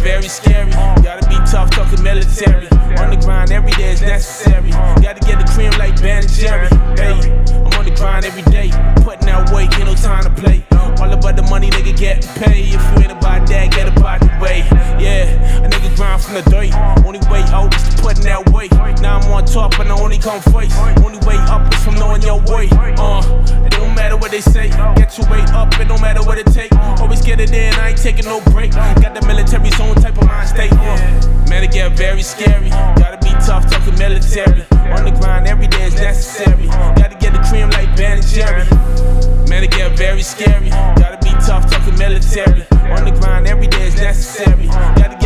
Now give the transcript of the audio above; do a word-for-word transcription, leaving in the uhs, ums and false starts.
very scary. Gotta be tough, talking military. On the grind every day is necessary. Gotta get the cream like Ben and Jerry. Hey, I'm on the grind every day, putting out weight, ain't no time to play. All about the money, nigga, getting paid. If you ain't about that, get about the way. Yeah, a nigga grind from the dirt. Only way out is to putting that weight. Now I'm on top and I only come first. Only way up is from knowing your way. Uh, it don't matter what they say. Get your weight up, it don't matter what it take. Always get it in, I ain't taking no break. Got the military's own type of mind state. Uh, man, it get very scary. Gotta be tough, talking military. On the grind every day is necessary. Gotta get the cream like Ben and Jerry. Man, it get very scary. Gotta be tough, talking military. On the grind every day is necessary. Gotta get